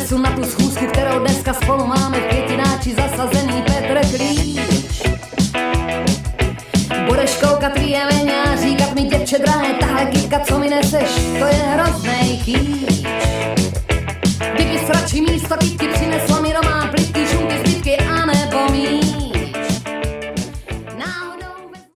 adresu na tu schůzku, kterou dneska spolu máme v květináči zasazený Petr Klíč. Budeš koukat rýjeveň a říkat mi, děvče drahé, tahle kytka, co mi neseš, to je hroznej kýč. Kdybys radši místo kytky